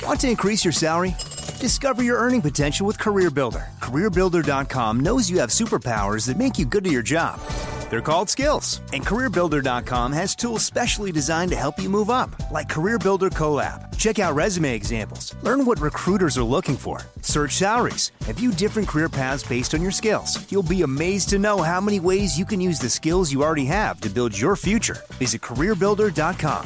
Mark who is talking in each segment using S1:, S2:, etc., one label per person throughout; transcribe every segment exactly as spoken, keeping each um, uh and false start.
S1: Want to increase your salary? Discover your earning potential with CareerBuilder. CareerBuilder dot com knows you have superpowers that make you good at your job. They're called skills, and CareerBuilder dot com has tools specially designed to help you move up, like CareerBuilder Collab. Check out resume examples, learn what recruiters are looking for, search salaries, and view different career paths based on your skills. You'll be amazed to know how many ways you can use the skills you already have to build your future. Visit CareerBuilder dot com.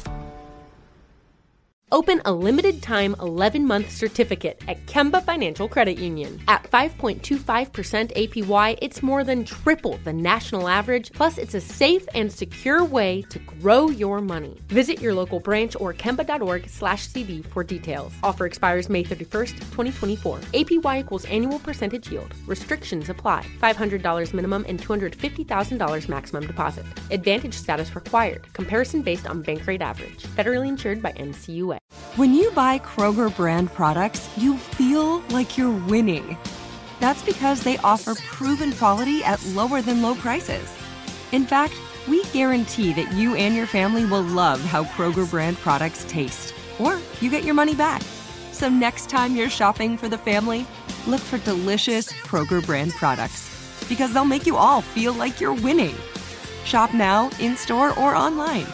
S2: Open a limited-time eleven-month certificate at Kemba Financial Credit Union. At five point two five percent A P Y, it's more than triple the national average, plus it's a safe and secure way to grow your money. Visit your local branch or kemba.org slash CD for details. Offer expires May thirty-first, twenty twenty-four. A P Y equals annual percentage yield. Restrictions apply. five hundred dollars minimum and two hundred fifty thousand dollars maximum deposit. Advantage status required. Comparison based on bank rate average. Federally insured by N C U A.
S3: When you buy Kroger brand products, you feel like you're winning. That's because they offer proven quality at lower than low prices. In fact, we guarantee that you and your family will love how Kroger brand products taste, or you get your money back. So next time you're shopping for the family, look for delicious Kroger brand products, because they'll make you all feel like you're winning. Shop now, in-store, or online.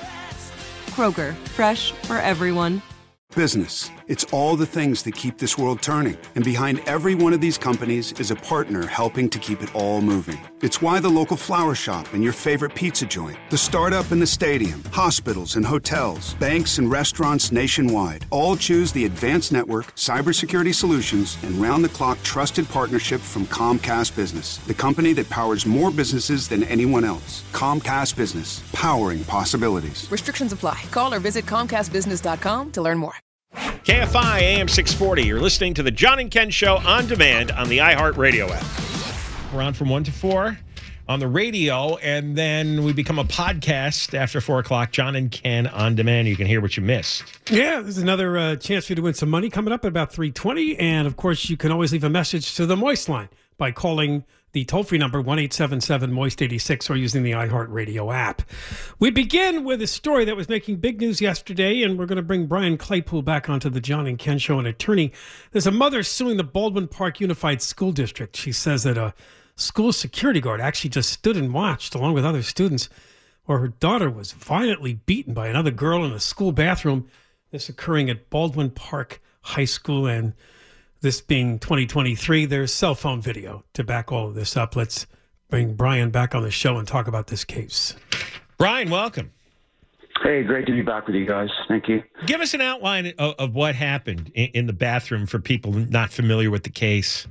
S3: Kroger, fresh for everyone.
S4: Business. It's all the things that keep this world turning. And behind every one of these companies is a partner helping to keep it all moving. It's why the local flower shop and your favorite pizza joint, the startup and the stadium, hospitals and hotels, banks and restaurants nationwide all choose the Advanced Network, Cybersecurity Solutions, and round-the-clock trusted partnership from Comcast Business, the company that powers more businesses than anyone else. Comcast Business, powering possibilities.
S5: Restrictions apply. Call or visit comcast business dot com to learn more.
S6: K F I A M six forty. You're listening to the John and Ken Show on demand on the iHeartRadio app. We're on from one to four on the radio, and then we become a podcast after four o'clock. John and Ken on demand. You can hear what you missed.
S7: Yeah, there's another uh, chance for you to win some money coming up at about three twenty. And, of course, you can always leave a message to the Moist line by calling the toll-free number one eight seven seven moist eighty-six or using the iHeartRadio app. We begin with a story that was making big news yesterday, and we're going to bring Brian Claypool back onto the John and Ken Show, an attorney. There's a mother suing the Baldwin Park Unified School District. She says that a school security guard actually just stood and watched, along with other students, where her daughter was violently beaten by another girl in a school bathroom. This occurring at Baldwin Park High School, and this being twenty twenty-three, there's cell phone video to back all of this up. Let's bring Brian back on the show and talk about this case.
S6: Brian, welcome.
S8: Hey, great to be back with you guys. Thank you.
S6: Give us an outline of, of what happened in, in the bathroom for people not familiar with the case.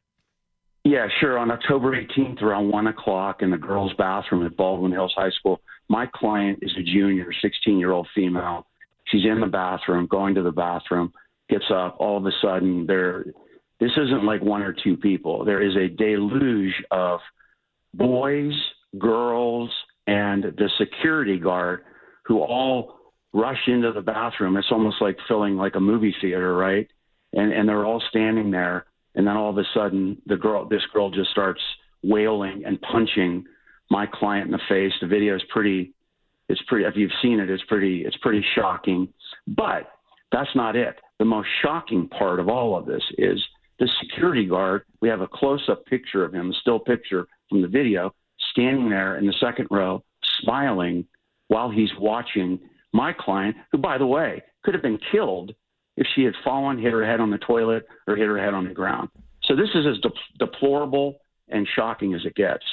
S8: Yeah, sure. On October eighteenth, around one o'clock in the girls' bathroom at Baldwin Hills High School, my client is a junior, sixteen-year-old female. She's in the bathroom, going to the bathroom. Gets up, all of a sudden, there. This isn't like one or two people. There is a deluge of boys, girls, and the security guard who all rush into the bathroom. It's almost like filling like a movie theater, right? And and they're all standing there, and then all of a sudden, the girl, this girl, just starts wailing and punching my client in the face. The video is pretty. It's pretty. If you've seen it, it's pretty. It's pretty shocking. But that's not it. The most shocking part of all of this is the security guard. We have a close-up picture of him, a still picture from the video, standing there in the second row, smiling while he's watching my client, who, by the way, could have been killed if she had fallen, hit her head on the toilet, or hit her head on the ground. So this is as de- deplorable and shocking as it gets.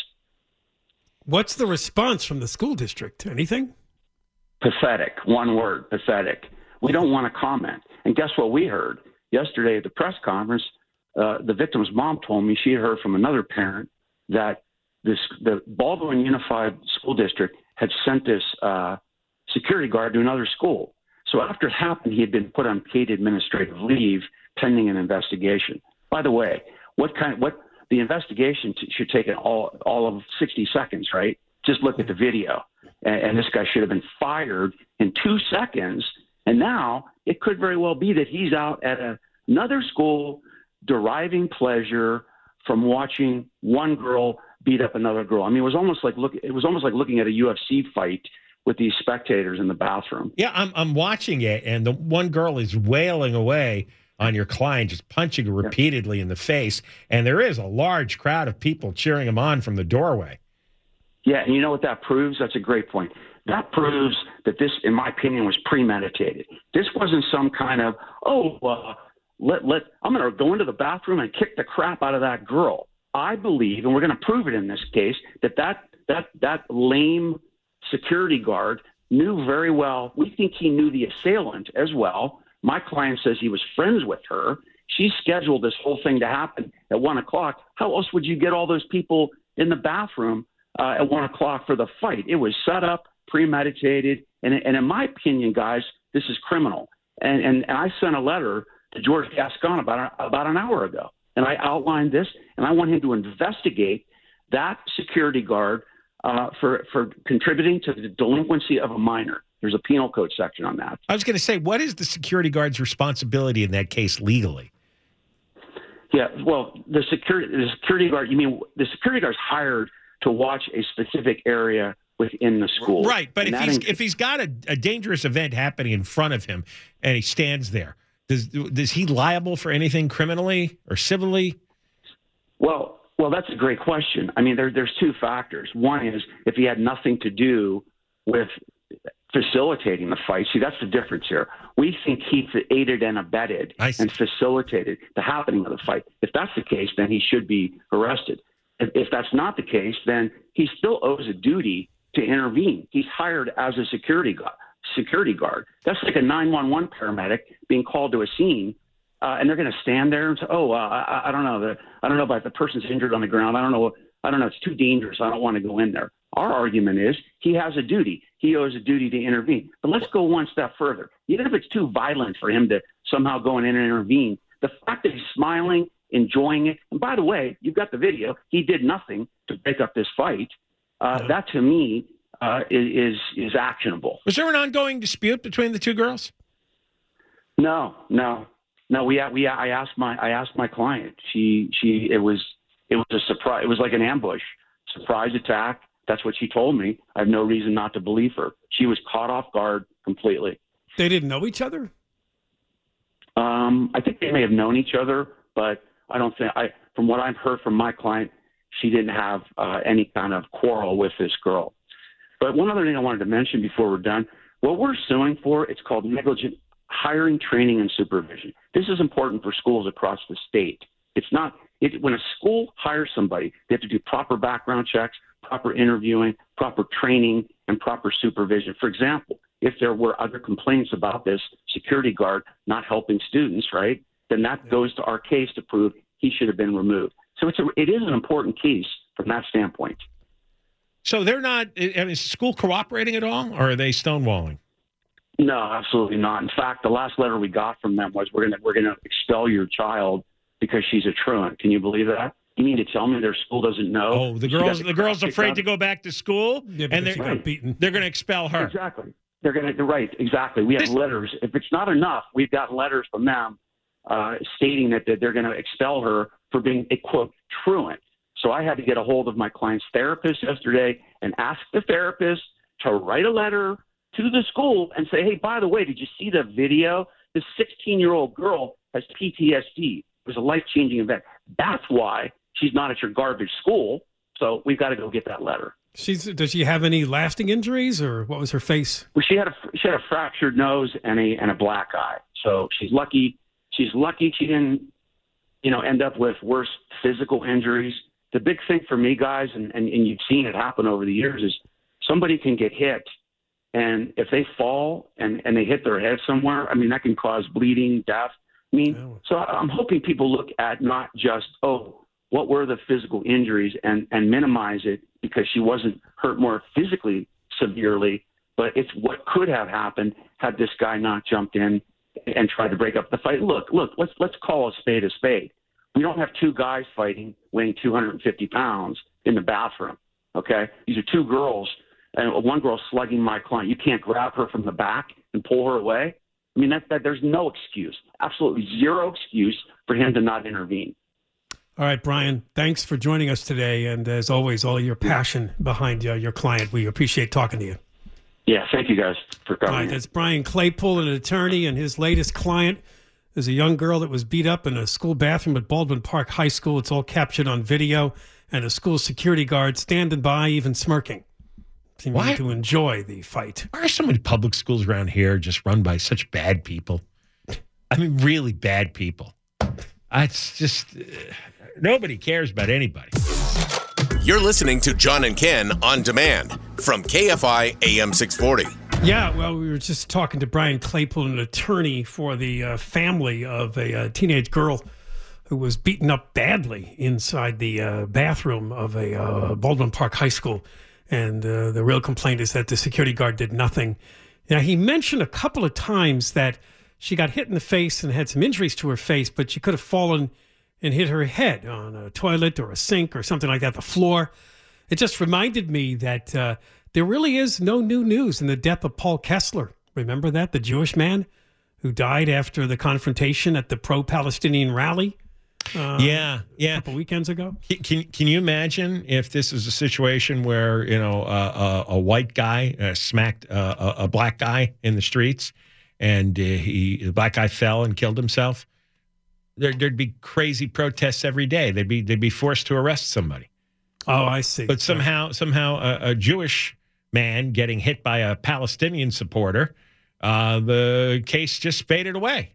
S7: What's the response from the school district? Anything?
S8: Pathetic. One word, pathetic. We don't want to comment. And guess what we heard? Yesterday at the press conference, uh, the victim's mom told me she had heard from another parent that this the Baldwin Unified School District had sent this uh, security guard to another school. So after it happened, he had been put on paid administrative leave pending an investigation. By the way, what kind of, what the investigation t- should take all all of sixty seconds, right? Just look at the video. And, and this guy should have been fired in two seconds. And now it could very well be that he's out at a, another school deriving pleasure from watching one girl beat up another girl. I mean, it was almost like look. It was almost like looking at a U F C fight with these spectators in the bathroom.
S6: Yeah, I'm I'm watching it, and the one girl is wailing away on your client, just punching her repeatedly in the face, and there is a large crowd of people cheering him on from the doorway.
S8: Yeah, and you know what that proves? That's a great point. That proves that this, in my opinion, was premeditated. This wasn't some kind of, oh, uh, let let I'm going to go into the bathroom and kick the crap out of that girl. I believe, and we're going to prove it in this case, that that that that lame security guard knew very well. We think he knew the assailant as well. My client says he was friends with her. She scheduled this whole thing to happen at one o'clock. How else would you get all those people in the bathroom uh, at one o'clock for the fight? It was set up, premeditated, and, and in my opinion, guys, this is criminal. And, and, and I sent a letter to George Gascon about, about an hour ago, and I outlined this, and I want him to investigate that security guard uh, for, for contributing to the delinquency of a minor. There's a penal code section on that.
S6: I was going to say, what is the security guard's responsibility in that case legally?
S8: Yeah, well, the security the security guard, you mean the security guard's hired to watch a specific area within the school.
S6: Right, but
S8: and
S6: if he's
S8: inc-
S6: if he's got a, a dangerous event happening in front of him and he stands there, does is he liable for anything criminally or civilly?
S8: Well, well, that's a great question. I mean, there, there's two factors. One is if he had nothing to do with facilitating the fight. See, that's the difference here. We think he aided and abetted and facilitated the happening of the fight. If that's the case, then he should be arrested. If, if that's not the case, then he still owes a duty to intervene. He's hired as a security guard. Security guard. That's like a nine one one paramedic being called to a scene, uh, and they're going to stand there and say, "Oh, uh, I, I don't know. The, I don't know about the person's injured on the ground. I don't know. I don't know. It's too dangerous. I don't want to go in there." Our argument is he has a duty. He owes a duty to intervene. But let's go one step further. Even if it's too violent for him to somehow go in and intervene, the fact that he's smiling, enjoying it, and by the way, you've got the video. He did nothing to break up this fight. Uh, yeah. That, to me, uh, is is actionable.
S6: Was there an ongoing dispute between the two girls?
S8: No, no, no. We we I asked my I asked my client. She she it was it was a surprise. It was like an ambush, surprise attack. That's what she told me. I have no reason not to believe her. She was caught off guard completely.
S7: They didn't know each other?
S8: Um, I think they may have known each other, but I don't think I. From what I've heard from my client, she didn't have uh, any kind of quarrel with this girl. But one other thing I wanted to mention before we're done, what we're suing for, it's called negligent hiring, training, and supervision. This is important for schools across the state. It's not it, when a school hires somebody, they have to do proper background checks, proper interviewing, proper training, and proper supervision. For example, if there were other complaints about this security guard not helping students, right, then that goes to our case to prove he should have been removed. So it's a, it is an important case from that standpoint.
S6: So they're not, I mean, is the school cooperating at all, or are they stonewalling?
S8: No, absolutely not. In fact, the last letter we got from them was, we're going to we're going to expel your child because she's a truant. Can you believe that? You mean to tell me their school doesn't know?
S6: Oh, the girls, the girls afraid to go back to school,
S7: yeah,
S6: and they're
S7: got beaten.
S6: They're going to expel her.
S8: Exactly. They're going to right. Exactly. We have
S6: This-
S8: letters. If it's not enough, we've got letters from them uh, stating that, that they're going to expel her for being a quote truant. So I had to get a hold of my client's therapist yesterday and ask the therapist to write a letter to the school and say, hey, by the way, did you see the video? This sixteen-year-old girl has P T S D. It was a life-changing event. That's why she's not at your garbage school. So we've got to go get that letter.
S7: She's does she have any lasting injuries, or what was her face?
S8: Well, she had a she had a fractured nose and a and a black eye. So she's lucky. She's lucky she didn't, you know, end up with worse physical injuries. The big thing for me, guys, and, and, and you've seen it happen over the years, is somebody can get hit, and if they fall and, and they hit their head somewhere, I mean, that can cause bleeding, death. I mean,
S7: Oh.
S8: so I'm hoping people look at not just, oh, what were the physical injuries, and, and minimize it because she wasn't hurt more physically severely, but it's what could have happened had this guy not jumped in and tried to break up the fight. Look, look, let's let's call a spade a spade. We don't have two guys fighting weighing two hundred fifty pounds in the bathroom, okay? These are two girls, and one girl slugging my client. You can't grab her from the back and pull her away. I mean, that, that there's no excuse, absolutely zero excuse for him to not intervene.
S7: All right, Brian, thanks for joining us today. And as always, all your passion behind uh, your client. We appreciate talking to you.
S8: Yeah, thank you guys for coming.
S7: Right, that's Brian Claypool, an attorney, and his latest client is a young girl that was beat up in a school bathroom at Baldwin Park High School. It's all captured on video, and a school security guard standing by, even smirking, seeming
S6: Why?
S7: to enjoy the fight.
S6: Why are so many public schools around here just run by such bad people? I mean, really bad people. It's just, uh, nobody cares about anybody.
S9: You're listening to John and Ken on demand from K F I A M six forty.
S7: Yeah, well, we were just talking to Brian Claypool, an attorney for the uh, family of a uh, teenage girl who was beaten up badly inside the uh, bathroom of a uh, Baldwin Park High School. And uh, the real complaint is that the security guard did nothing. Now, he mentioned a couple of times that she got hit in the face and had some injuries to her face, but she could have fallen and hit her head on a toilet or a sink or something like that, the floor. It just reminded me that uh, there really is no new news in the death of Paul Kessler. Remember that? The Jewish man who died after the confrontation at the pro-Palestinian rally? Uh,
S6: yeah, yeah.
S7: A couple weekends ago.
S6: Can, can can you imagine if this is a situation where, you know, uh, a, a white guy uh, smacked uh, a, a black guy in the streets and uh, he the black guy fell and killed himself? There, there'd be crazy protests every day. They'd be they'd be forced to arrest somebody.
S7: Oh, I see.
S6: But somehow somehow a, a Jewish man getting hit by a Palestinian supporter, uh, the case just faded away.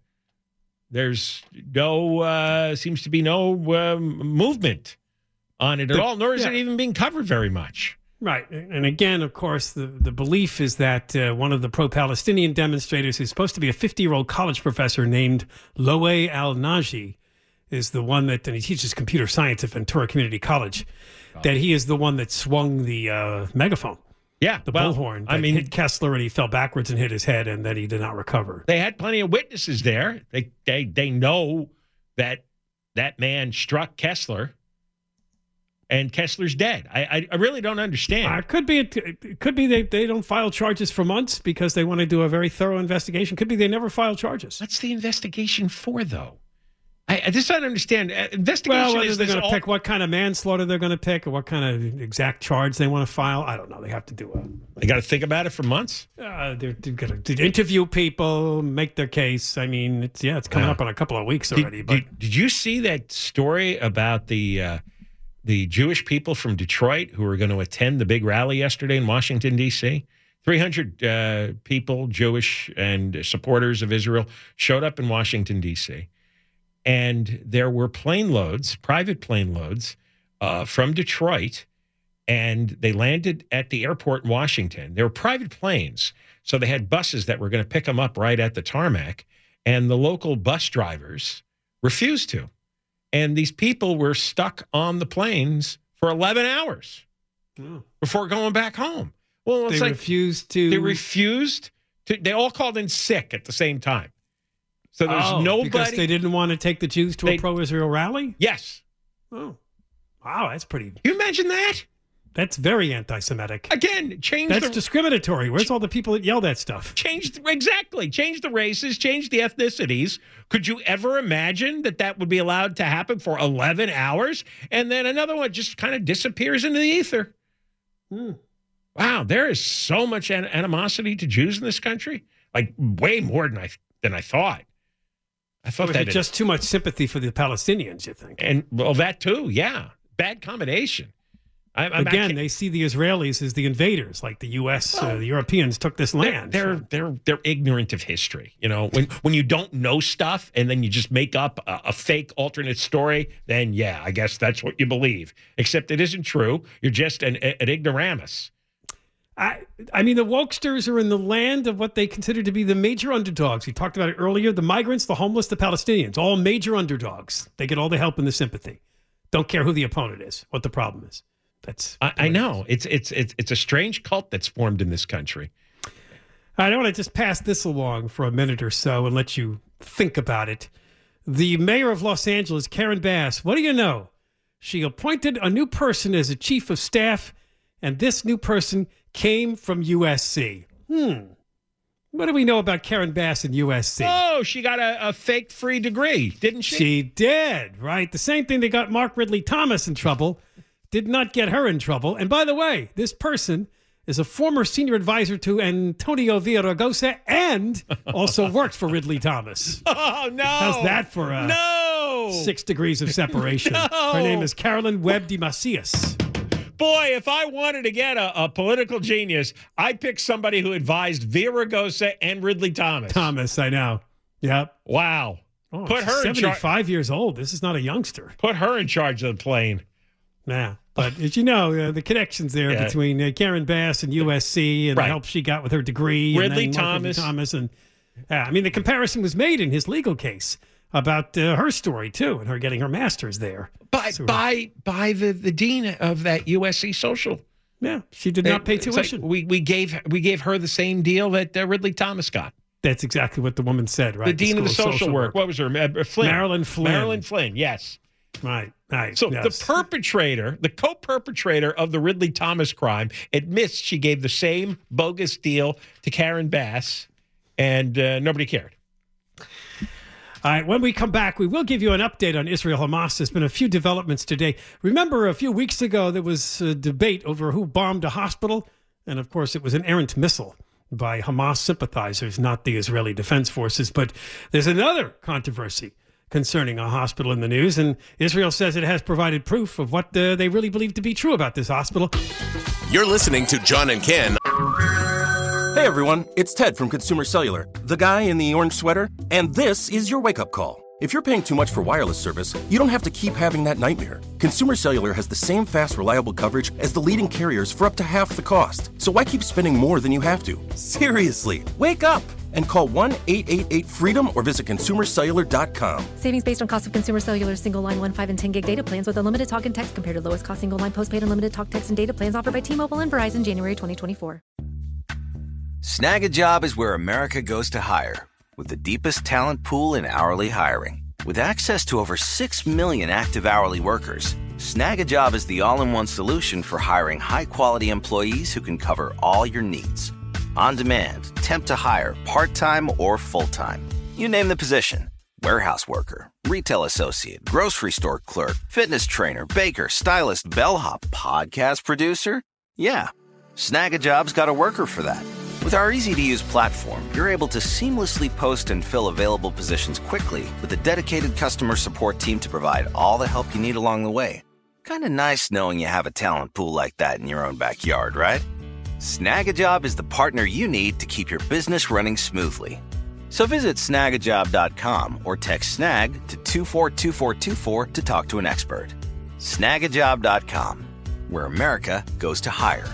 S6: There's no, uh, seems to be no uh, movement on it at
S7: The-
S6: all, nor is
S7: yeah.
S6: it even being covered very much.
S7: Right. And again, of course, the, the belief is that uh, one of the pro-Palestinian demonstrators who's supposed to be a fifty-year-old college professor named Loe Al-Naji is the one that, and he teaches computer science at Ventura Community College, that he is the one that swung the uh, megaphone,
S6: Yeah,
S7: the
S6: well,
S7: bullhorn, that
S6: I mean,
S7: hit Kessler, and he fell backwards and hit his head, and then he did not recover.
S6: they had plenty of witnesses there. They they they know that that man struck Kessler, and Kessler's dead. I I, I really don't understand.
S7: Uh, it could be it could be they, they don't file charges for months because they want to do a very thorough investigation. Could be they never file charges.
S6: What's the investigation for, though? I, I just don't understand. Uh, investigation
S7: Well, whether
S6: is
S7: they're
S6: this
S7: going to
S6: all-
S7: pick what kind of manslaughter they're going to pick or what kind of exact charge they want to file, I don't know. They have to do a.
S6: They got to think about it for months.
S7: Uh, they're, they're going to interview people, make their case. I mean, it's yeah, it's coming
S6: Wow.
S7: up in a couple of weeks
S6: Did,
S7: already. but
S6: did, did you see that story about the uh, the Jewish people from Detroit who were going to attend the big rally yesterday in Washington, D C? three hundred uh, people, Jewish and supporters of Israel, showed up in Washington, D C, and there were plane loads, private plane loads uh, from Detroit, and they landed at the airport in Washington. They were private planes, so they had buses that were going to pick them up right at the tarmac, and the local bus drivers refused to. And these people were stuck on the planes for eleven hours
S7: Oh.
S6: before going back home. Well, it's
S7: they
S6: like
S7: refused to.
S6: they refused to. They all called in sick at the same time. So there's
S7: Oh,
S6: nobody.
S7: because they didn't want to take the Jews to
S6: They-
S7: a pro-Israel rally.
S6: Yes.
S7: Oh, wow, that's pretty.
S6: Can you imagine that?
S7: That's very anti-Semitic.
S6: Again, change
S7: That's
S6: the
S7: discriminatory. Where's all the people that yell that stuff?
S6: change exactly change the races, change the ethnicities. Could you ever imagine that that would be allowed to happen for eleven hours, and then another one just kind of disappears into the ether?
S7: Hmm.
S6: Wow, there is so much an- animosity to Jews in this country, like way more than I than I thought. I thought
S7: Or is
S6: that
S7: it
S6: it-
S7: just too much sympathy for the Palestinians, you think?
S6: and well, that too, yeah, bad combination. I, I'm
S7: Again,
S6: I
S7: they see the Israelis as the invaders, like the U S, uh, the Europeans took this
S6: They're,
S7: land.
S6: they're they're they're ignorant of history. You know, when when you don't know stuff and then you just make up a, a fake alternate story, then yeah, I guess that's what you believe. Except it isn't true. You're just an, an ignoramus.
S7: I, I mean, the wokesters are in the land of what they consider to be the major underdogs. We talked about it earlier. The migrants, the homeless, the Palestinians, all major underdogs. They get all the help and the sympathy. Don't care who the opponent is, what the problem is. That's
S6: I, I know it's it's it's it's a strange cult that's formed in this country.
S7: I want to just pass this along for a minute or so and let you think about it. The mayor of Los Angeles, Karen Bass, what do you know? She appointed a new person as a chief of staff, and this new person came from U S C. Hmm. What do we know about Karen Bass and U S C?
S6: Oh, she got a, a fake free degree, didn't she?
S7: She did, right? The same thing that got Mark Ridley Thomas in trouble did not get her in trouble. And by the way, this person is a former senior advisor to Antonio Villaraigosa and also worked for Ridley Thomas.
S6: Oh, no.
S7: How's that for uh,
S6: no.
S7: six degrees of separation?
S6: No.
S7: Her name is Carolyn Webb de Macias.
S6: Boy, if I wanted to get a, a political genius, I'd pick somebody who advised Villaraigosa and Ridley Thomas.
S7: Thomas, I know. Yep.
S6: Wow.
S7: Oh,
S6: Put her in charge.
S7: seventy-five years old. This is not a youngster.
S6: Put her in charge of the plane.
S7: Nah. But as you know, uh, the connections there
S6: Yeah.
S7: between uh, Karen Bass and U S C and
S6: Right.
S7: the help she got with her degree.
S6: Ridley
S7: and then
S6: Thomas.
S7: Ridley Thomas. And, uh, I mean, the comparison was made in his legal case about uh, her story, too, and her getting her master's there.
S6: By,
S7: So,
S6: by, by the, the dean of that U S C social.
S7: Yeah, she did not pay
S6: It's like
S7: tuition.
S6: we, we, gave, we gave her the same deal that uh, Ridley Thomas got.
S7: That's exactly what the woman said, right?
S6: The dean of the
S7: School
S6: social, work. What was her? Uh, Flynn.
S7: Marilyn Flynn.
S6: Marilyn Flynn, yes.
S7: Right, right.
S6: So
S7: yes.
S6: the perpetrator, the co-perpetrator of the Ridley Thomas crime, admits she gave the same bogus deal to Karen Bass, and uh, nobody cared.
S7: All right, when we come back, we will give you an update on Israel-Hamas. There's been a few developments today. Remember, a few weeks ago, there was a debate over who bombed a hospital. And, of course, it was an errant missile by Hamas sympathizers, not the Israeli Defense Forces. But there's another controversy concerning a hospital in the news. And Israel says it has provided proof of what uh, they really believe to be true about this hospital.
S9: You're listening to John and Ken.
S10: Hey everyone, it's Ted from Consumer Cellular, the guy in the orange sweater, and this is your wake-up call. If you're paying too much for wireless service, you don't have to keep having that nightmare. Consumer Cellular has the same fast, reliable coverage as the leading carriers for up to half the cost. So why keep spending more than you have to? Seriously, wake up and call one eight eight eight freedom or visit consumer cellular dot com.
S11: Savings based on cost of Consumer Cellular single line one, five, and ten gig data plans with unlimited talk and text compared to lowest cost single line postpaid unlimited talk, text, and data plans offered by T-Mobile and Verizon January twenty twenty-four.
S12: Snag a Job is where America goes to hire, with the deepest talent pool in hourly hiring. With access to over six million active hourly workers, Snag a Job is the all-in-one solution for hiring high-quality employees who can cover all your needs. On demand, temp to hire, part-time or full-time. You name the position. Warehouse worker, retail associate, grocery store clerk, fitness trainer, baker, stylist, bellhop, podcast producer. Yeah, Snag a Job's got a worker for that. With our easy-to-use platform, you're able to seamlessly post and fill available positions quickly with a dedicated customer support team to provide all the help you need along the way. Kind of nice knowing you have a talent pool like that in your own backyard, right? Snag a Job is the partner you need to keep your business running smoothly. So visit snag a job dot com or text SNAG to two four two four two four to talk to an expert. snag a job dot com, where America goes to hire.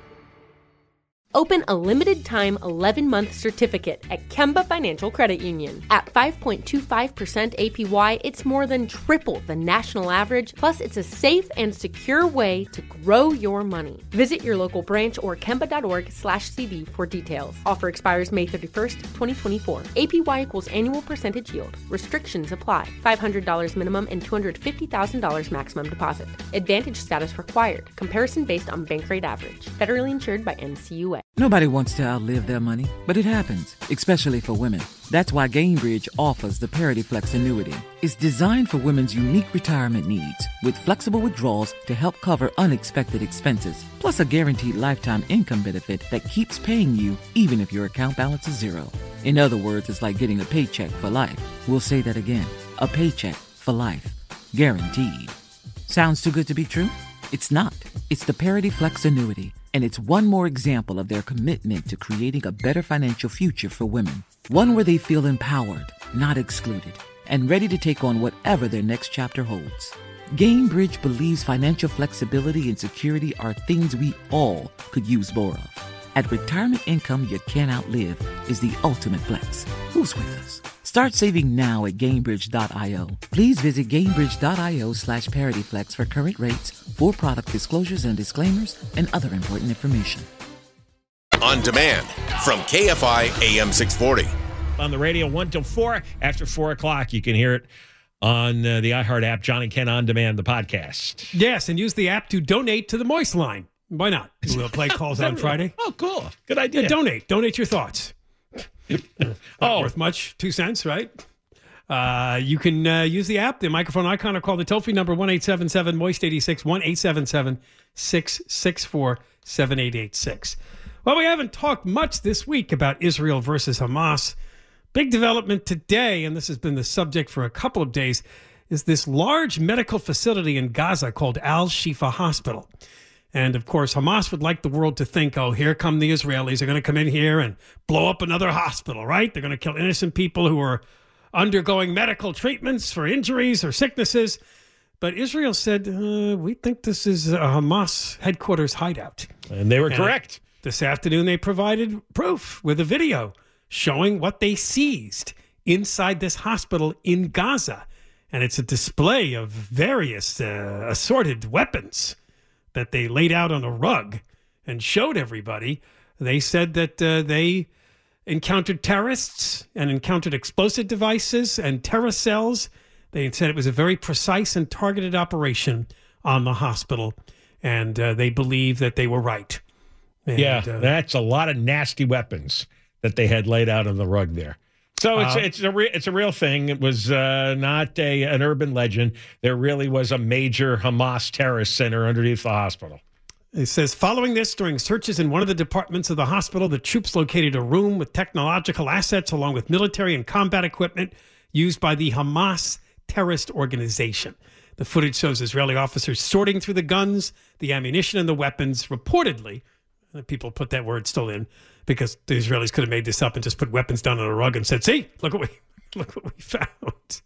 S2: Open a limited-time eleven-month certificate at Kemba Financial Credit Union. At five point two five percent A P Y, it's more than triple the national average, plus it's a safe and secure way to grow your money. Visit your local branch or kemba.org slash CD for details. Offer expires May thirty-first, twenty twenty-four. A P Y equals annual percentage yield. Restrictions apply. five hundred dollars minimum and two hundred fifty thousand dollars maximum deposit. Advantage status required. Comparison based on bank rate average. Federally insured by N C U A.
S13: Nobody wants to outlive their money, but it happens, especially for women. That's why Gainbridge offers the Parity Flex annuity. It's designed for women's unique retirement needs, with flexible withdrawals to help cover unexpected expenses, plus a guaranteed lifetime income benefit that keeps paying you even if your account balance is zero. In other words, it's like getting a paycheck for life. We'll say that again. A paycheck for life. Guaranteed. Sounds too good to be true? It's not. It's the Parity Flex annuity. And it's one more example of their commitment to creating a better financial future for women. One where they feel empowered, not excluded, and ready to take on whatever their next chapter holds. Gainbridge believes financial flexibility and security are things we all could use more of. At retirement income you can't outlive is the ultimate flex. Who's with us? Start saving now at Gainbridge dot io. Please visit Gainbridge dot io slash ParityFlex for current rates, for product disclosures and disclaimers, and other important information.
S9: On demand from K F I A M six forty.
S6: On the radio one till four. After four o'clock, you can hear it on uh, the iHeart app, John and Ken On Demand, the podcast.
S7: Yes, and use the app to donate to the Moist Line. Why not? We'll play calls on Friday.
S6: Oh, cool. Good idea.
S7: Yeah, donate. Donate your thoughts. Not
S6: oh.
S7: worth much. Two cents, right? Uh, you can uh, use the app, the microphone icon, or call the toll-free number one eight seven seven, moist eight six, one eight seven seven, six six four, seven eight eight six. Well, we haven't talked much this week about Israel versus Hamas. Big development today, and this has been the subject for a couple of days, is this large medical facility in Gaza called Al-Shifa Hospital. And, of course, Hamas would like the world to think, oh, here come the Israelis. They're going to come in here and blow up another hospital, right? They're going to kill innocent people who are undergoing medical treatments for injuries or sicknesses. But Israel said, uh, we think this is a Hamas headquarters hideout.
S6: And they were
S7: and
S6: correct.
S7: This afternoon, they provided proof with a video showing what they seized inside this hospital in Gaza. And it's a display of various uh, assorted weapons that they laid out on a rug and showed everybody. They said that uh, they encountered terrorists and encountered explosive devices and terror cells. They said it was a very precise and targeted operation on the hospital, and uh, they believe that they were right. And,
S6: yeah,
S7: uh,
S6: that's a lot of nasty weapons that they had laid out on the rug there. So it's
S7: Uh,
S6: it's a re- it's a real thing. It was uh, not a an urban legend. There really was a major Hamas terrorist center underneath the hospital.
S7: It says, following this, during searches in one of the departments of the hospital, the troops located a room with technological assets along with military and combat equipment used by the Hamas terrorist organization. The footage shows Israeli officers sorting through the guns, the ammunition, and the weapons. Reportedly, people put that word still in because the Israelis could have made this up and just put weapons down on a rug and said, see, look what we, look what we found.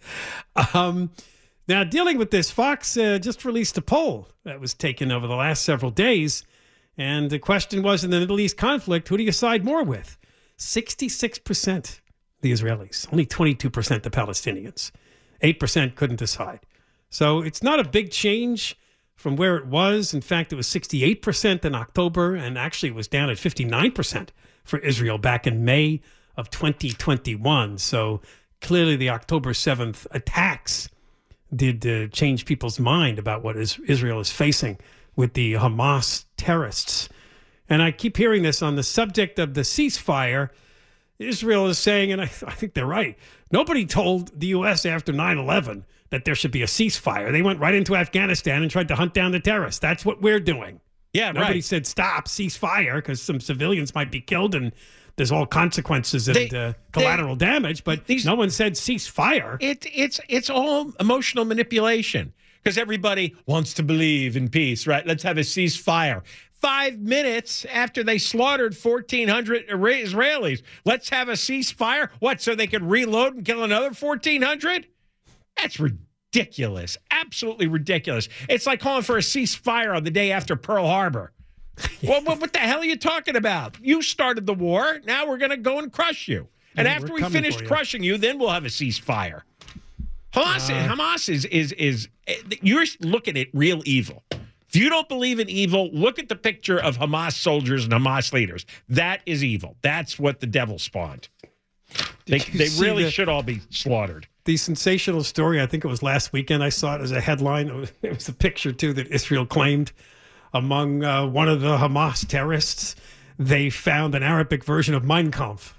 S7: um, now, dealing with this, Fox uh, just released a poll that was taken over the last several days. And the question was, in the Middle East conflict, who do you side more with? sixty-six percent the Israelis, only twenty-two percent the Palestinians. eight percent couldn't decide. So it's not a big change from where it was. In fact, it was sixty-eight percent in October, and actually it was down at fifty-nine percent for Israel back in May of twenty twenty-one. So clearly the October seventh attacks did uh, change people's mind about what is, Israel is facing with the Hamas terrorists. And I keep hearing this on the subject of the ceasefire. Israel is saying, and I, th- I think they're right, nobody told the U S after nine eleven that there should be a ceasefire. They went right into Afghanistan and tried to hunt down the terrorists. That's what we're doing.
S6: Yeah,
S7: Nobody
S6: right.
S7: said stop, ceasefire, because some civilians might be killed and there's all consequences and
S6: They-
S7: uh, collateral
S6: they-
S7: damage, but no one said ceasefire.
S6: It it's it's all emotional manipulation because everybody wants to believe in peace, right? Let's have a ceasefire. Five minutes after they slaughtered fourteen hundred Israelis, let's have a ceasefire. What? So they could reload and kill another fourteen hundred? That's ridiculous. Absolutely ridiculous. It's like calling for a ceasefire on the day after Pearl Harbor. Well, what, what the hell are you talking about? You started the war. Now we're going to go and crush you. And
S7: Yeah,
S6: after
S7: we're
S6: we
S7: coming
S6: finish
S7: for you.
S6: crushing you, then we'll have a ceasefire. Hamas,
S7: Uh,
S6: Hamas is, is, is, you're looking at real evil. If you don't believe in evil, look at the picture of Hamas soldiers and Hamas leaders. That is evil. That's what the devil spawned. They,
S7: Did you
S6: they
S7: see
S6: really
S7: the-
S6: should all be slaughtered.
S7: The sensational story, I think it was last weekend, I saw it as a headline. It was, it was a picture, too, that Israel claimed among uh, one of the Hamas terrorists. They found an Arabic version of Mein Kampf.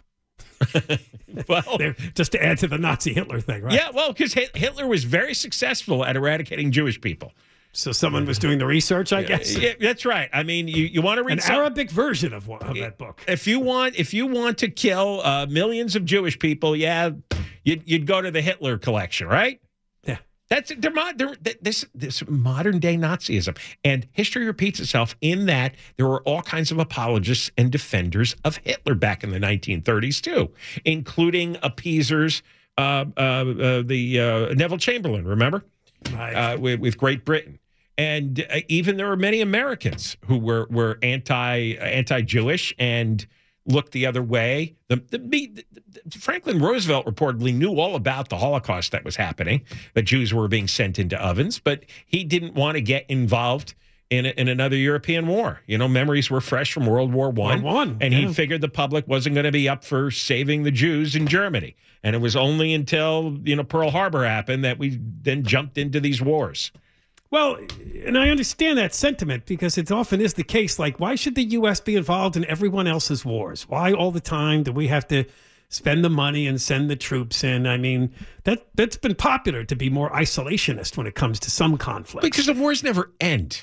S6: Well,
S7: They're- just to add to the Nazi Hitler thing, right?
S6: Yeah, well, because Hitler was very successful at eradicating Jewish people.
S7: So someone was doing the research, I guess.
S6: Yeah, that's right. I mean, you, you want to read
S7: An
S6: some-
S7: Arabic version of, one, of that book.
S6: If you want, if you want to kill uh, millions of Jewish people, yeah, you'd, you'd go to the Hitler collection, right?
S7: Yeah,
S6: that's they're, mod- they're this this modern day Nazism, and history repeats itself in that there were all kinds of apologists and defenders of Hitler back in the nineteen thirties too, including appeasers, uh, uh, uh, the uh, Neville Chamberlain, remember,
S7: right.
S6: uh, with, with Great Britain. And uh, even there were many Americans who were were anti anti Jewish and looked the other way. The, the, the, the Franklin Roosevelt reportedly knew all about the Holocaust that was happening. That Jews were being sent into ovens, but he didn't want to get involved in a, in another European war. You know, memories were fresh from World War One,
S7: World War One,
S6: and
S7: yeah.
S6: he figured the public wasn't going to be up for saving the Jews in Germany. And it was only until you know Pearl Harbor happened that we then jumped into these wars.
S7: Well, and I understand that sentiment because it often is the case. Like, why should the U S be involved in everyone else's wars? Why all the time do we have to spend the money and send the troops in? I mean, that, that's been popular to be more isolationist when it comes to some conflicts.
S6: Because the wars never end.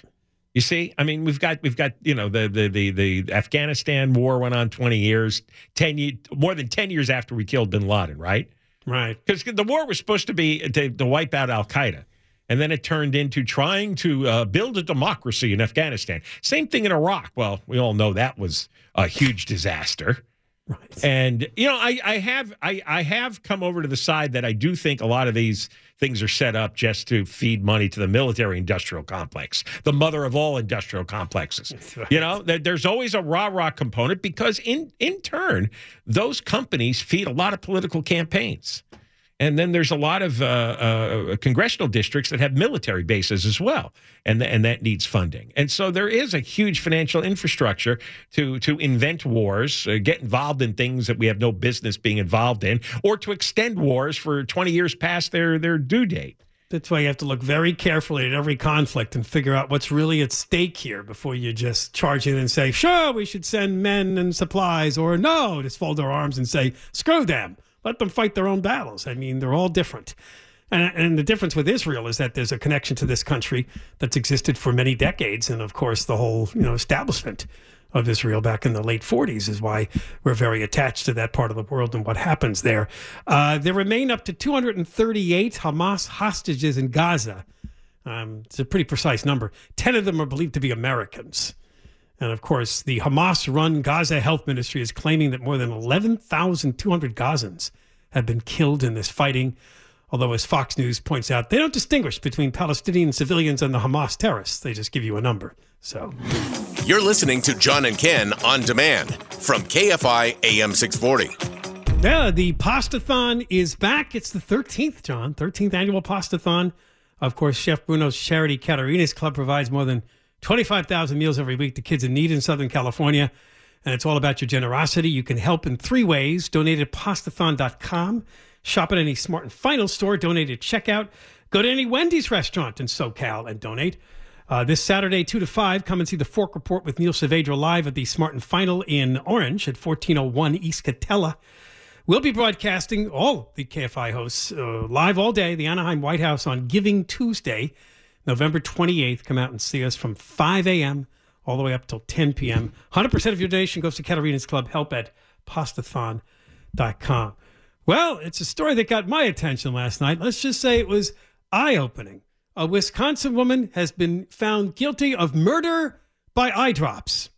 S6: You see, I mean, we've got we've got you know the the the, the Afghanistan war went on twenty years, ten years, more than ten years after we killed Bin Laden, right?
S7: Right.
S6: Because the war was supposed to be to, to wipe out Al Qaeda, and then it turned into trying to uh, build a democracy in Afghanistan. Same thing in Iraq. Well, we all know that was a huge disaster.
S7: Right.
S6: And you know, I, I have I, I have come over to the side that I do think a lot of these things are set up just to feed money to the military-industrial complex, the mother of all industrial complexes. Right. You know, there, there's always a rah-rah component because in in turn, those companies feed a lot of political campaigns. And then there's a lot of uh, uh, congressional districts that have military bases as well, and th- and that needs funding. And so there is a huge financial infrastructure to to invent wars, uh, get involved in things that we have no business being involved in, or to extend wars for twenty years past their, their due date.
S7: That's why you have to look very carefully at every conflict and figure out what's really at stake here before you just charge in and say, sure, we should send men and supplies, or no, just fold our arms and say, screw them. Let them fight their own battles. I mean, they're all different. And, and the difference with Israel is that there's a connection to this country that's existed for many decades. And, of course, the whole you know establishment of Israel back in the late forties is why we're very attached to that part of the world and what happens there. Uh, there remain up to two hundred thirty-eight Hamas hostages in Gaza. Um, it's a pretty precise number. Ten of them are believed to be Americans. And, of course, the Hamas-run Gaza Health Ministry is claiming that more than eleven thousand two hundred Gazans have been killed in this fighting. Although, as Fox News points out, they don't distinguish between Palestinian civilians and the Hamas terrorists. They just give you a number. So,
S9: you're listening to John and Ken on demand from K F I A M six forty.
S7: Yeah, the Pastathon is back. It's the thirteenth, John, thirteenth annual Pastathon. Of course, Chef Bruno's charity Katarina's Club provides more than twenty-five thousand meals every week to kids in need in Southern California. And it's all about your generosity. You can help in three ways. Donate at pastathon dot com. Shop at any Smart and Final store. Donate at checkout. Go to any Wendy's restaurant in SoCal and donate. Uh, this Saturday, two to five, come and see the Fork Report with Neil Saavedra live at the Smart and Final in Orange at fourteen oh one East Catella. We'll be broadcasting, all the K F I hosts, uh, live all day, the Anaheim White House on Giving Tuesday, November twenty-eighth. Come out and see us from five a.m. all the way up till ten p.m. one hundred percent of your donation goes to Katarina's Club. Help at pastathon dot com. Well, it's a story that got my attention last night. Let's just say it was eye-opening. A Wisconsin woman has been found guilty of murder by eye drops.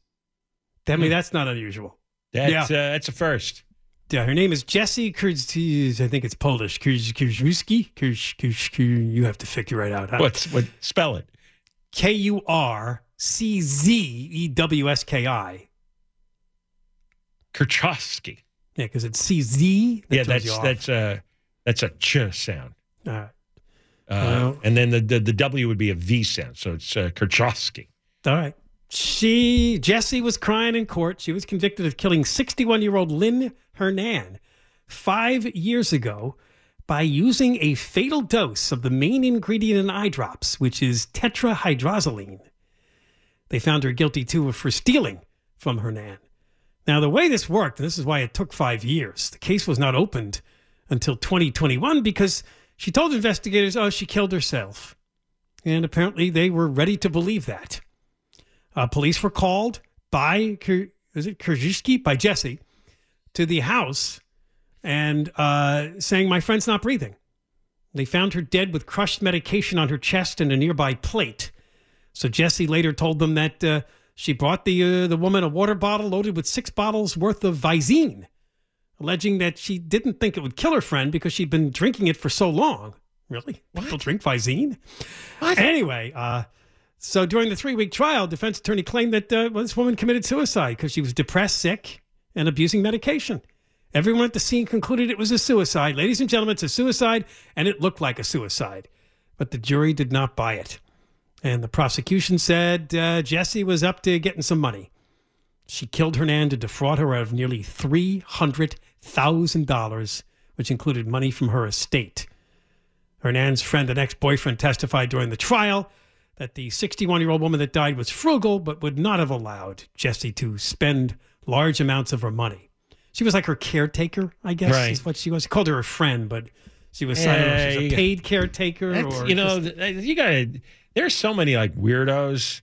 S7: I mean, that's not unusual.
S6: That's,
S7: yeah.
S6: uh, that's a first.
S7: Yeah, her name is Jessie Kurz. I think it's Polish. Kurczewski. Kurz. You have to figure it out. Huh?
S6: What's what? Spell it.
S7: K U R C Z E W S K I.
S6: Kurczewski.
S7: Yeah, because it's C Z.
S6: That yeah, that's that's a that's a ch sound.
S7: All right.
S6: Uh,
S7: well,
S6: and then the, the the W would be a V sound, so it's uh, Kurczewski.
S7: All right. She Jessie was crying in court. She was convicted of killing sixty-one-year-old Lynn Hernan five years ago by using a fatal dose of the main ingredient in eye drops, which is tetrahydrozoline. They found her guilty, too, for stealing from Hernan. Now, the way this worked, and this is why it took five years, the case was not opened until twenty twenty-one because she told investigators, oh, she killed herself. And apparently they were ready to believe that. Uh, police were called by, is it Kurczewski? By Jessie to the house and uh, saying, my friend's not breathing. They found her dead with crushed medication on her chest and a nearby plate. So Jessie later told them that uh, she brought the uh, the woman a water bottle loaded with six bottles worth of Visine, alleging that she didn't think it would kill her friend because she'd been drinking it for so long. Really? What? People drink Visine? What? Anyway, uh, so during the three-week trial, defense attorney claimed that uh, well, this woman committed suicide because she was depressed, sick, and abusing medication. Everyone at the scene concluded it was a suicide. Ladies and gentlemen, it's a suicide, and it looked like a suicide. But the jury did not buy it. And the prosecution said uh, Jessie was up to getting some money. She killed Hernan to defraud her out of nearly three hundred thousand dollars, which included money from her estate. Hernan's friend and ex-boyfriend testified during the trial that the sixty-one-year-old woman that died was frugal, but would not have allowed Jessie to spend large amounts of her money. She was like her caretaker, I guess,
S6: right.
S7: is what she was. He called her a friend, but she was, I don't know if she's a paid caretaker. or
S6: You know,
S7: just,
S6: you got to, there are so many like weirdos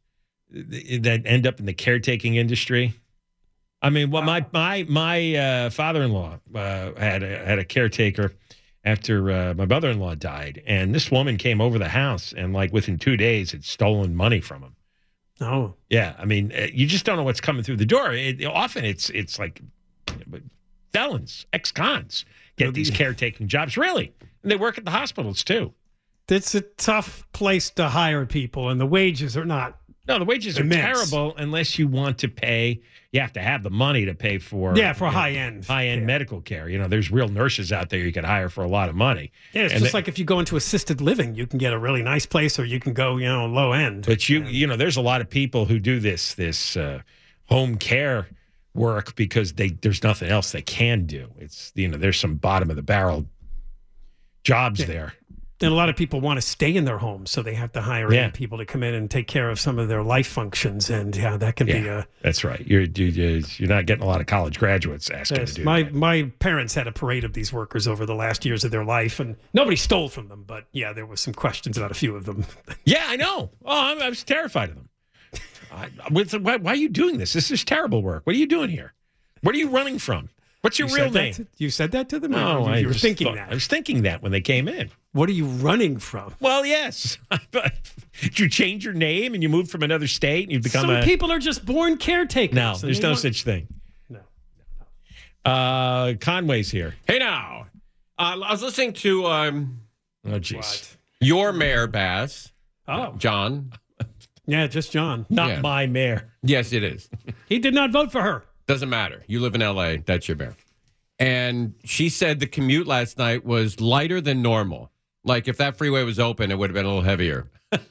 S6: that end up in the caretaking industry. I mean, well, my my my uh, father-in-law uh, had a, had a caretaker after uh, my mother-in-law died, and this woman came over the house and, like, within two days, had stolen money from him.
S7: Oh,
S6: yeah. I mean, you just don't know what's coming through the door. It, often, it's it's like felons, ex-cons get these caretaking jobs, really, and they work at the hospitals too.
S7: It's a tough place to hire people, and the wages are not.
S6: No, the wages are
S7: immense.
S6: terrible unless you want to pay. You have to have the money to pay for
S7: yeah for
S6: you know,
S7: high end
S6: high end yeah. medical care. You know, there's real nurses out there you could hire for a lot of money.
S7: Yeah, it's
S6: and
S7: just
S6: they,
S7: like if you go into assisted living, you can get a really nice place, or you can go you know low end.
S6: But you you know, there's a lot of people who do this this uh, home care work because they there's nothing else they can do. It's you know there's some bottom of the barrel jobs yeah. there.
S7: And a lot of people want to stay in their homes, so they have to hire
S6: yeah.
S7: in people to come in and take care of some of their life functions, and yeah, that can
S6: yeah,
S7: be a.
S6: That's right. You're you're not getting a lot of college graduates asking
S7: yes,
S6: to do
S7: my
S6: that.
S7: my parents had a parade of these workers over the last years of their life, and nobody stole from them, but yeah, there was some questions about a few of them.
S6: Yeah, I know. Oh, I'm, I was terrified of them. I, with, why, why are you doing this? This is terrible work. What are you doing here? What are you running from? What's your
S7: you
S6: real
S7: said
S6: name?
S7: To, you said that to them?
S6: No,
S7: you,
S6: I
S7: you were
S6: just
S7: thinking
S6: thought,
S7: that.
S6: I was thinking that when they came in.
S7: What are you running from?
S6: Well, yes. Did you change your name and you moved from another state and you become
S7: Some
S6: a...
S7: people are just born caretakers.
S6: No, there's no want... such thing.
S7: No.
S6: Uh, Conway's here.
S14: Hey, now. Uh, I was listening to... Um,
S6: oh, jeez.
S14: Your mayor, Bass.
S7: Oh.
S14: John.
S7: Yeah, just John.
S6: Not
S14: yeah.
S6: my mayor.
S14: Yes, it is.
S7: He did not vote for her.
S14: Doesn't matter. You live in L A. That's your mayor. And she said the commute last night was lighter than normal. Like, if that freeway was open, it would have been a little heavier.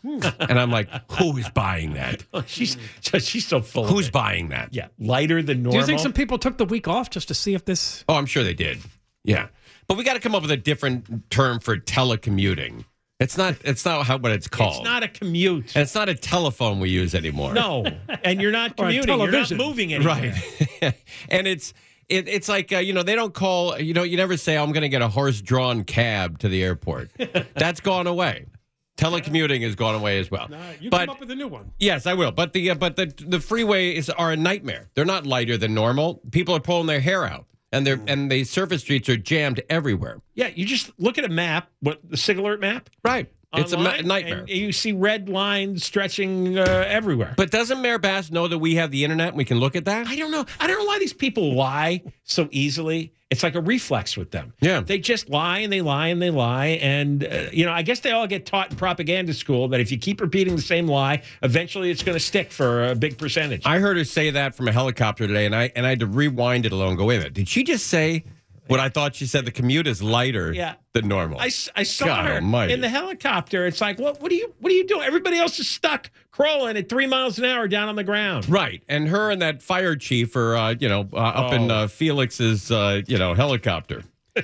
S14: And I'm like, who is buying that?
S6: Oh, she's she's so full
S14: Who's
S6: of it.
S14: buying that?
S6: Yeah, lighter than normal.
S7: Do you think some people took the week off just to see if this...
S14: Oh, I'm sure they did. Yeah. But we got to come up with a different term for telecommuting. It's not It's not how what it's called.
S6: It's not a commute.
S14: And it's not a telephone we use anymore.
S6: No. And you're not commuting. You're not moving anywhere.
S14: Right. And it's... It, it's like, uh, you know, they don't call, you know, you never say, oh, I'm going to get a horse-drawn cab to the airport. That's gone away. Telecommuting has gone away as well.
S7: Nah, you
S14: but,
S7: come up with a new one.
S14: Yes, I will. But the uh, but the the freeways are a nightmare. They're not lighter than normal. People are pulling their hair out, and they're and the surface streets are jammed everywhere.
S6: Yeah, you just look at a map, what the SIG Alert map.
S14: Right. It's
S6: online,
S14: a nightmare.
S6: And you see red lines stretching uh, everywhere.
S14: But doesn't Mayor Bass know that we have the internet and we can look at that?
S6: I don't know. I don't know why these people lie so easily. It's like a reflex with them.
S14: Yeah.
S6: They just lie and they lie and they lie. And, uh, you know, I guess they all get taught in propaganda school that if you keep repeating the same lie, eventually it's going to stick for a big percentage.
S14: I heard her say that from a helicopter today, and I and I had to rewind it a little and go, wait a minute. Did she just say what I thought she said? The commute is lighter
S6: yeah.
S14: than normal.
S6: I, I saw
S14: God
S6: her
S14: almighty.
S6: in the helicopter. It's like, what, what, are you, what are you doing? Everybody else is stuck crawling at three miles an hour down on the ground.
S14: Right. And her and that fire chief are, uh, you know, uh, up oh. in uh, Felix's, uh, you know, helicopter.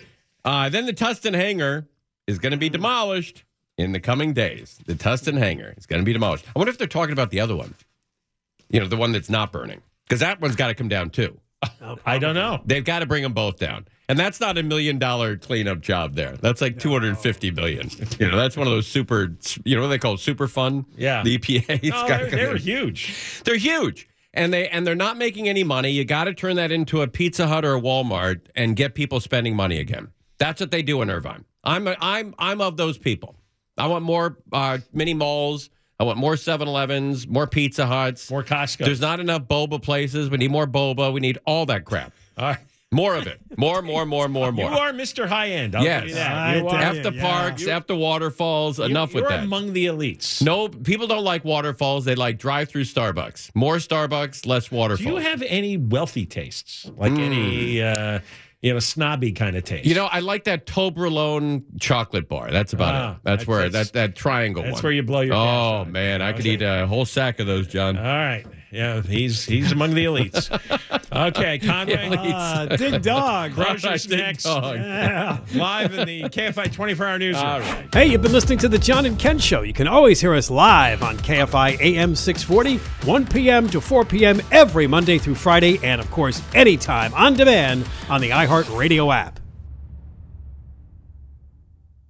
S14: uh, then the Tustin hangar is going to be demolished in the coming days. The Tustin hangar is going to be demolished. I wonder if they're talking about the other one. You know, the one that's not burning. Because that one's got to come down, too.
S6: Oh, I don't know.
S14: They've got to bring them both down. And that's not a million dollar cleanup job there. That's like two hundred fifty million. You know, that's one of those super, you know what they call super fund?
S6: Yeah.
S14: The E P A.
S6: Oh, they're, they're huge.
S14: They're huge. And they and they're not making any money. You got to turn that into a Pizza Hut or a Walmart and get people spending money again. That's what they do in Irvine. I'm a, I'm I'm of those people. I want more uh, mini malls. I want more seven elevens, more Pizza Huts.
S6: More Costco.
S14: There's not enough boba places. We need more boba. We need all that crap.
S6: All right.
S14: More of it. More, more, more, more, more.
S6: You are Mister High End. I'll
S14: yes.
S6: tell you that. You are.
S14: F the parks,
S6: yeah.
S14: F the waterfalls,
S6: you,
S14: enough with
S6: you're
S14: that.
S6: You're among the elites.
S14: No, people don't like waterfalls. They like drive-through Starbucks. More Starbucks, less waterfalls.
S6: Do you have any wealthy tastes? Like mm. any... Uh, you know, snobby kind of taste.
S14: You know, I like that Toblerone chocolate bar. That's about
S6: ah,
S14: it. That's, that's where that that triangle
S6: that's
S14: one.
S6: That's where you blow your.
S14: Oh man, I could eat a whole sack of those, John.
S6: All right, yeah, he's he's among the elites. Okay, Conway.
S7: Uh, dig dog.
S6: Groceries next.
S7: Yeah.
S6: Live in the K F I twenty-four hour newsroom.
S14: All right.
S7: Hey, you've been listening to the John and Ken Show. You can always hear us live on K F I A M six forty, one p.m. to four p.m. every Monday through Friday, and of course, anytime on demand on the iHeartRadio app.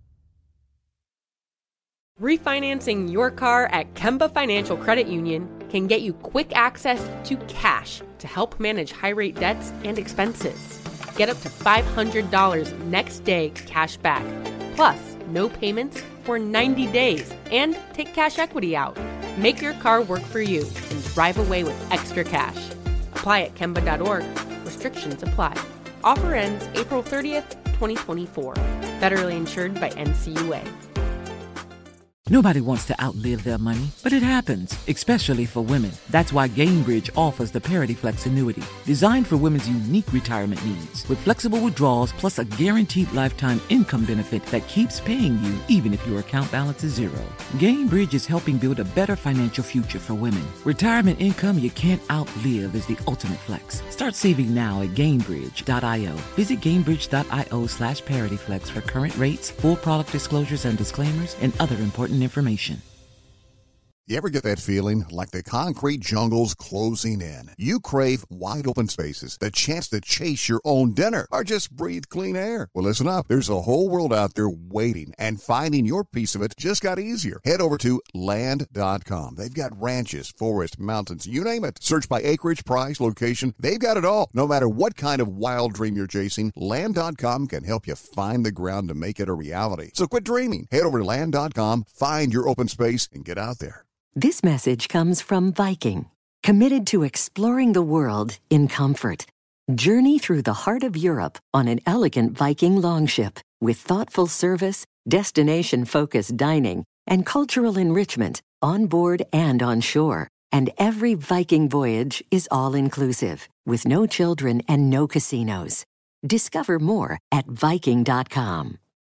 S2: Refinancing your car at Kemba Financial Credit Union can get you quick access to cash to help manage high-rate debts and expenses. Get up to five hundred dollars next day cash back, plus no payments for ninety days, and take cash equity out. Make your car work for you and drive away with extra cash. Apply at Kemba dot org. Restrictions apply. Offer ends April thirtieth, twenty twenty-four. Federally insured by N C U A.
S13: Nobody wants to outlive their money, but it happens, especially for women. That's why Gainbridge offers the Parity Flex annuity, designed for women's unique retirement needs, with flexible withdrawals plus a guaranteed lifetime income benefit that keeps paying you even if your account balance is zero. Gainbridge is helping build a better financial future for women. Retirement income you can't outlive is the ultimate flex. Start saving now at Gainbridge dot io. Visit Gainbridge dot io slash ParityFlex for current rates, full product disclosures and disclaimers, and other important information.
S15: You ever get that feeling like the concrete jungle's closing in? You crave wide open spaces, the chance to chase your own dinner, or just breathe clean air. Well, listen up. There's a whole world out there waiting, and finding your piece of it just got easier. Head over to land dot com. They've got ranches, forests, mountains, you name it. Search by acreage, price, location. They've got it all. No matter what kind of wild dream you're chasing, land dot com can help you find the ground to make it a reality. So quit dreaming. Head over to land dot com, find your open space, and get out there.
S16: This message comes from Viking, committed to exploring the world in comfort. Journey through the heart of Europe on an elegant Viking longship with thoughtful service, destination-focused dining, and cultural enrichment on board and on shore. And every Viking voyage is all-inclusive, with no children and no casinos. Discover more at Viking dot com.